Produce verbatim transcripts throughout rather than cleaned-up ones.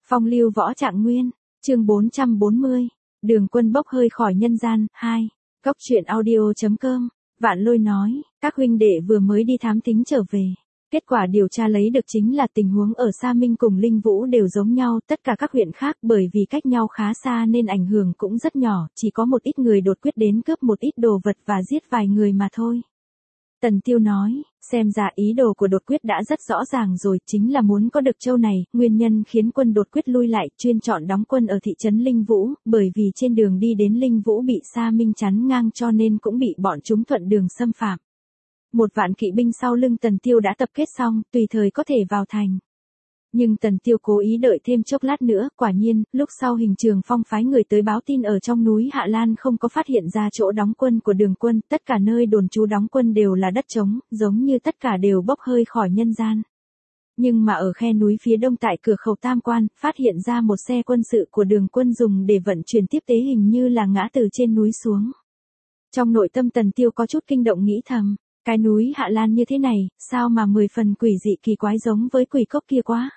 Phong lưu võ trạng nguyên, chương bốn trăm bốn mươi, Đường Quân bốc hơi khỏi nhân gian, hai, Cốc truyện audio chấm com, Vạn Lôi nói, các huynh đệ vừa mới đi thám thính trở về. Kết quả điều tra lấy được chính là tình huống ở Sa Minh cùng Linh Vũ đều giống nhau, tất cả các huyện khác bởi vì cách nhau khá xa nên ảnh hưởng cũng rất nhỏ, chỉ có một ít người đột quyết đến cướp một ít đồ vật và giết vài người mà thôi. Tần Tiêu nói, xem ra ý đồ của đột quyết đã rất rõ ràng rồi, chính là muốn có được châu này, nguyên nhân khiến quân đột quyết lui lại, chuyên chọn đóng quân ở thị trấn Linh Vũ, bởi vì trên đường đi đến Linh Vũ bị Sa Minh chắn ngang cho nên cũng bị bọn chúng thuận đường xâm phạm. Một vạn kỵ binh sau lưng Tần Tiêu đã tập kết xong, tùy thời có thể vào thành. Nhưng Tần Tiêu cố ý đợi thêm chốc lát nữa, quả nhiên, lúc sau Hình Trường Phong phái người tới báo tin ở trong núi Hạ Lan không có phát hiện ra chỗ đóng quân của Đường Quân, tất cả nơi đồn trú đóng quân đều là đất trống, giống như tất cả đều bốc hơi khỏi nhân gian. Nhưng mà ở khe núi phía đông tại cửa khẩu Tam Quan, phát hiện ra một xe quân sự của Đường Quân dùng để vận chuyển tiếp tế hình như là ngã từ trên núi xuống. Trong nội tâm Tần Tiêu có chút kinh động nghĩ thầm. Cái núi Hạ Lan như thế này, sao mà mười phần quỷ dị kỳ quái giống với quỷ cốc kia quá.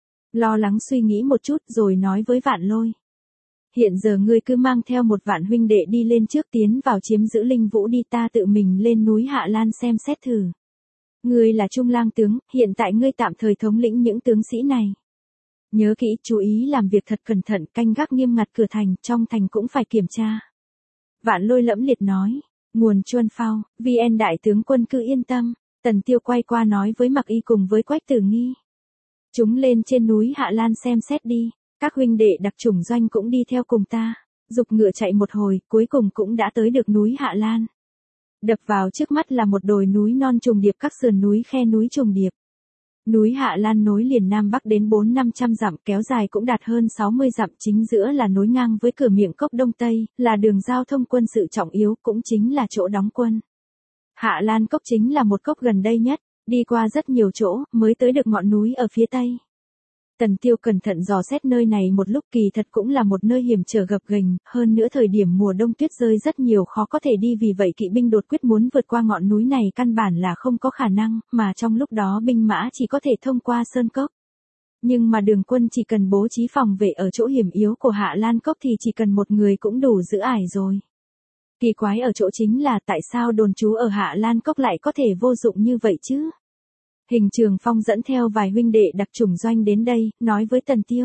Lo lắng suy nghĩ một chút rồi nói với Vạn Lôi. Hiện giờ ngươi cứ mang theo một vạn huynh đệ đi lên trước tiến vào chiếm giữ Linh Vũ đi, ta tự mình lên núi Hạ Lan xem xét thử. Ngươi là trung lang tướng, hiện tại ngươi tạm thời thống lĩnh những tướng sĩ này. Nhớ kỹ, chú ý làm việc thật cẩn thận, canh gác nghiêm ngặt cửa thành, trong thành cũng phải kiểm tra. Vạn Lôi lẫm liệt nói. Nguồn Chuân Phao, vê en đại tướng quân cứ yên tâm. Tần Tiêu quay qua nói với Mặc Y cùng với Quách Tử Nghi. Chúng lên trên núi Hạ Lan xem xét đi, các huynh đệ đặc chủng doanh cũng đi theo cùng ta. Dục ngựa chạy một hồi, cuối cùng cũng đã tới được núi Hạ Lan. Đập vào trước mắt là một đồi núi non trùng điệp, các sườn núi khe núi trùng điệp. Núi Hạ Lan nối liền Nam Bắc đến bốn năm trăm dặm, kéo dài cũng đạt hơn sáu mươi dặm, chính giữa là nối ngang với cửa miệng cốc Đông Tây, là đường giao thông quân sự trọng yếu, cũng chính là chỗ đóng quân. Hạ Lan cốc chính là một cốc gần đây nhất, đi qua rất nhiều chỗ, mới tới được ngọn núi ở phía Tây. Tần Tiêu cẩn thận dò xét nơi này một lúc, kỳ thật cũng là một nơi hiểm trở gập ghềnh, hơn nữa thời điểm mùa đông tuyết rơi rất nhiều, khó có thể đi, vì vậy kỵ binh đột quyết muốn vượt qua ngọn núi này căn bản là không có khả năng, mà trong lúc đó binh mã chỉ có thể thông qua sơn cốc. Nhưng mà Đường Quân chỉ cần bố trí phòng vệ ở chỗ hiểm yếu của Hạ Lan cốc thì chỉ cần một người cũng đủ giữ ải rồi. Kỳ quái ở chỗ chính là tại sao đồn trú ở Hạ Lan cốc lại có thể vô dụng như vậy chứ? Hình Trường Phong dẫn theo vài huynh đệ đặc chủng doanh đến đây, nói với Tần Tiêu.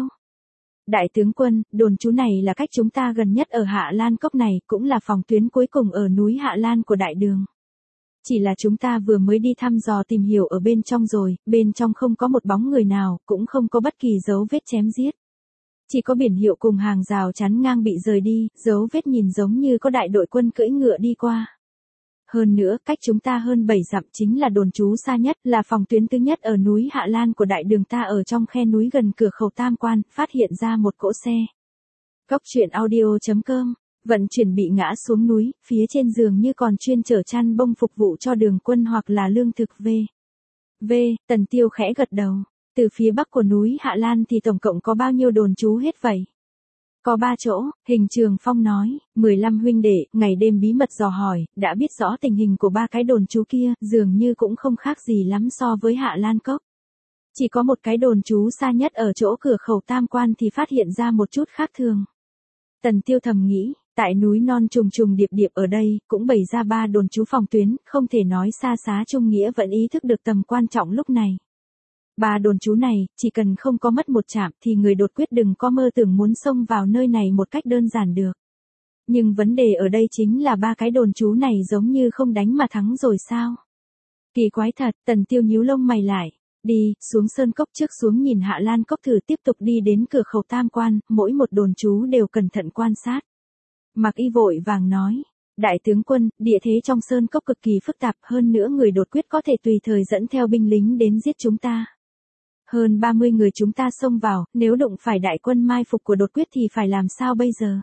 Đại tướng quân, đồn trú này là cách chúng ta gần nhất ở Hạ Lan cốc này, cũng là phòng tuyến cuối cùng ở núi Hạ Lan của Đại Đường. Chỉ là chúng ta vừa mới đi thăm dò tìm hiểu ở bên trong rồi, bên trong không có một bóng người nào, cũng không có bất kỳ dấu vết chém giết. Chỉ có biển hiệu cùng hàng rào chắn ngang bị rời đi, dấu vết nhìn giống như có đại đội quân cưỡi ngựa đi qua. Hơn nữa, cách chúng ta hơn bảy dặm chính là đồn trú xa nhất, là phòng tuyến thứ nhất ở núi Hạ Lan của Đại Đường ta, ở trong khe núi gần cửa khẩu Tam Quan, phát hiện ra một cỗ xe. Cốc truyện audio chấm com, vận chuyển bị ngã xuống núi, phía trên giường như còn chuyên chở chăn bông phục vụ cho Đường Quân hoặc là lương thực v. V, Tần Tiêu khẽ gật đầu. Từ phía bắc của núi Hạ Lan thì tổng cộng có bao nhiêu đồn trú hết vậy? Có ba chỗ, Hình Trường Phong nói, mười lăm huynh đệ, ngày đêm bí mật dò hỏi, đã biết rõ tình hình của ba cái đồn trú kia, dường như cũng không khác gì lắm so với Hạ Lan cốc. Chỉ có một cái đồn trú xa nhất ở chỗ cửa khẩu Tam Quan thì phát hiện ra một chút khác thường. Tần Tiêu thầm nghĩ, tại núi non trùng trùng điệp điệp ở đây, cũng bày ra ba đồn trú phòng tuyến, không thể nói xa xá Trung Nghĩa vẫn ý thức được tầm quan trọng lúc này. Ba đồn trú này, chỉ cần không có mất một chạm thì người đột quyết đừng có mơ tưởng muốn xông vào nơi này một cách đơn giản được. Nhưng vấn đề ở đây chính là ba cái đồn trú này giống như không đánh mà thắng rồi sao? Kỳ quái thật, Tần Tiêu nhíu lông mày lại. Đi, xuống sơn cốc trước, xuống nhìn Hạ Lan cốc thử, tiếp tục đi đến cửa khẩu Tam Quan, mỗi một đồn trú đều cẩn thận quan sát. Mặc Y vội vàng nói. Đại tướng quân, địa thế trong sơn cốc cực kỳ phức tạp, hơn nữa người đột quyết có thể tùy thời dẫn theo binh lính đến giết chúng ta. Hơn ba mươi người chúng ta xông vào, nếu đụng phải đại quân mai phục của đột quyết thì phải làm sao bây giờ?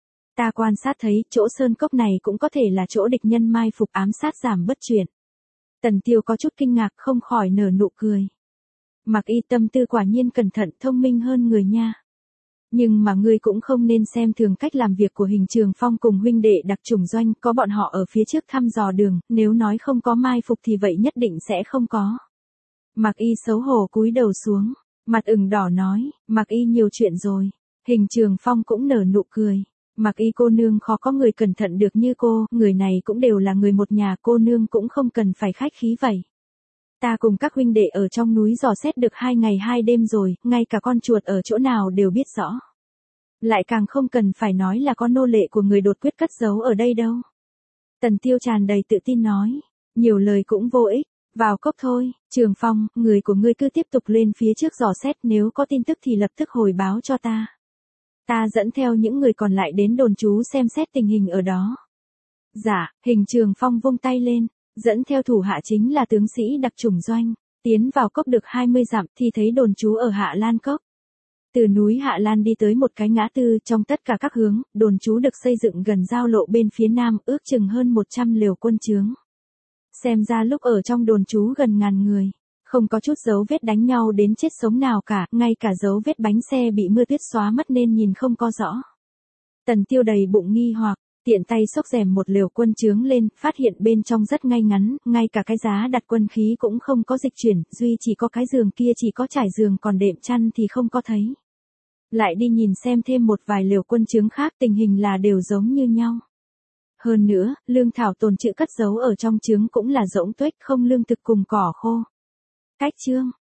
Ta quan sát thấy, chỗ sơn cốc này cũng có thể là chỗ địch nhân mai phục ám sát giảm bất chuyển. Tần Tiêu có chút kinh ngạc, không khỏi nở nụ cười. Mặc Y tâm tư quả nhiên cẩn thận, thông minh hơn người nha. Nhưng mà ngươi cũng không nên xem thường cách làm việc của Hình Trường Phong cùng huynh đệ đặc chủng doanh, có bọn họ ở phía trước thăm dò đường, nếu nói không có mai phục thì vậy nhất định sẽ không có. Mặc Y xấu hổ cúi đầu xuống. Mặt ửng đỏ nói, Mạc Y nhiều chuyện rồi. Hình Trường Phong cũng nở nụ cười. Mạc Y cô nương khó có người cẩn thận được như cô, người này cũng đều là người một nhà, cô nương cũng không cần phải khách khí vậy. Ta cùng các huynh đệ ở trong núi dò xét được hai ngày hai đêm rồi, ngay cả con chuột ở chỗ nào đều biết rõ. Lại càng không cần phải nói là con nô lệ của người đột quyết cất giấu ở đây đâu. Tần Tiêu tràn đầy tự tin nói, nhiều lời cũng vô ích, vào cốc thôi. Trường Phong, người của ngươi cứ tiếp tục lên phía trước dò xét, nếu có tin tức thì lập tức hồi báo cho ta. Ta dẫn theo những người còn lại đến đồn trú xem xét tình hình ở đó. Dạ, Hình Trường Phong vung tay lên, dẫn theo thủ hạ chính là tướng sĩ đặc chủng Doanh, tiến vào cốc được hai mươi dặm thì thấy đồn trú ở Hạ Lan Cốc. Từ núi Hạ Lan đi tới một cái ngã tư, trong tất cả các hướng, đồn trú được xây dựng gần giao lộ bên phía nam, ước chừng hơn một trăm liều quân chướng. Xem ra lúc ở trong đồn trú gần ngàn người, không có chút dấu vết đánh nhau đến chết sống nào cả, ngay cả dấu vết bánh xe bị mưa tuyết xóa mất nên nhìn không có rõ. Tần Tiêu đầy bụng nghi hoặc, tiện tay xốc rèm một liều quân chướng lên, phát hiện bên trong rất ngay ngắn, ngay cả cái giá đặt quân khí cũng không có dịch chuyển, duy chỉ có cái giường kia chỉ có trải giường, còn đệm chăn thì không có thấy. Lại đi nhìn xem thêm một vài liều quân chướng khác, tình hình là đều giống như nhau. Hơn nữa, lương thảo tồn trữ cất giấu ở trong chướng cũng là rỗng tuếch, không lương thực cùng cỏ khô. Cách chương